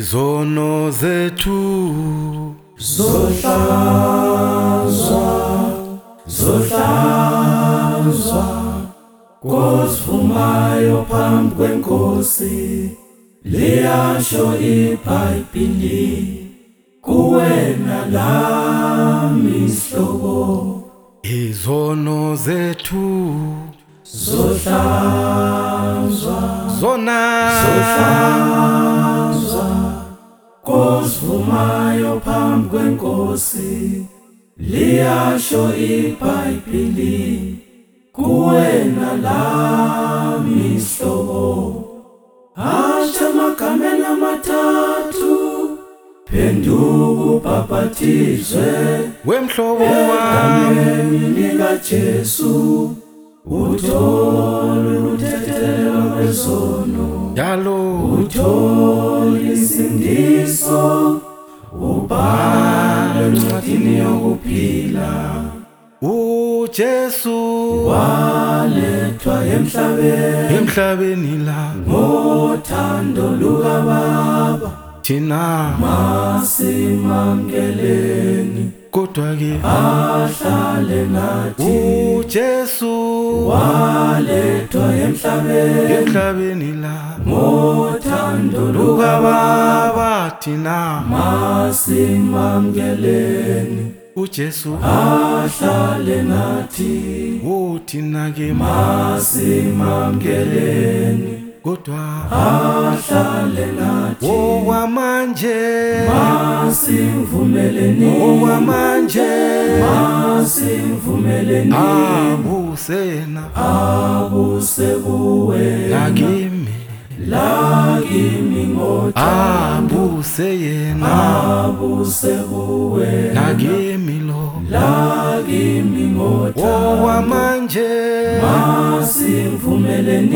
izono zethu zohlanzwa kozivumayo phambi kwenkosi liyasho iBhayibheli kuwena lami isihlobo izono zethu zohlanzwa kozivumayo phambi kwenkosi liyasho iBhayibheli kuwena lami isihlobo hasha makameni amathathu phenduka ubhaphathizwe wemhlobo wami egameni likaJesu uthole ukuthethelelwa kwezono njalo uthole isindiso ubhale encwadini yokuphila uJesu walethwa emhlabeni la ngothando lukaBaba thina masimamkeleni kodwa ke ahlale nathi uJesu walethwa emhlabeni la ngothando lukaBaba thina masimamkeleni uJesu ahlale nathi thina ke masimamkeleni kodwa ahlale nathi okwamanje masimvumeleni masimvumeleni abusena abusekuwena lakimi ngothando abuseyena abusekuwena nakimi lo lakimi ngothando okwamanje masimvumeleni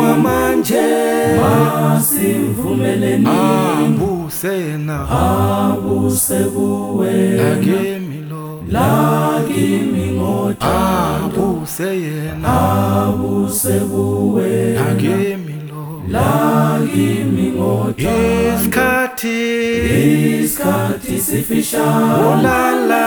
masimvumeleni abusena abusekuwena nakimi lo lakimi ngothando abuseyena abusekuwena nakimi lo lakimi ngothando isikhathi sifishane olala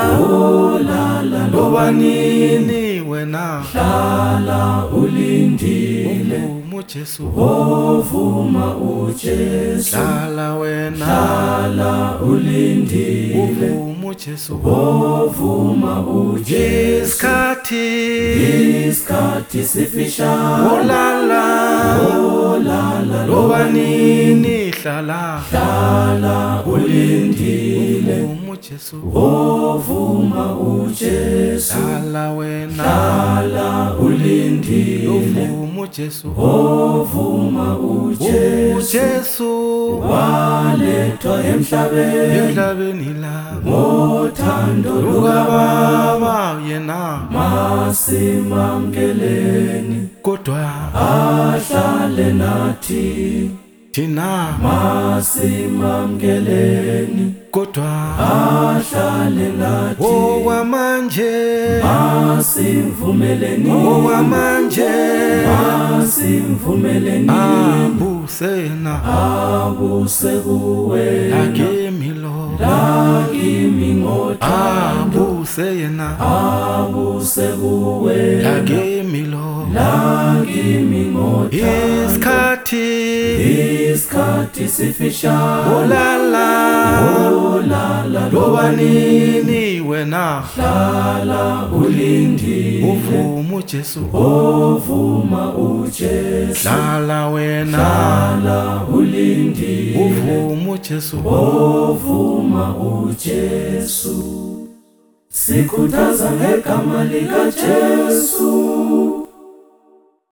lobanini wena hlala ulindile uJesu ovuma uJesu hlala wena hlala ulindile uJesu ovuma uJesu isikhathi sifishane olala lobanini hlala ulindile uJesu ovuma uJesu hlala wena hlala ulindile uJesu ovuma uJesu walethwa emhlabeni la ngothando lukaBaba yena masimamkeleni kodwa ahlale nathi thina masimamkeleni kodwa ahlale nathi okwamanje masimvumeleni masimvumeleni abusena abusekuwena nakimi lo lakimi ngothando abuseyena abusekuwena nakimi lo lakimi ngothando isikhathi sifishane olala lobanini wena hlala ulindile uvuma uJesu ovuma uJesu hlala wena hlala ulindile uvuma uJesu ovuma uJesu sikhuthaza ngegama likaJesu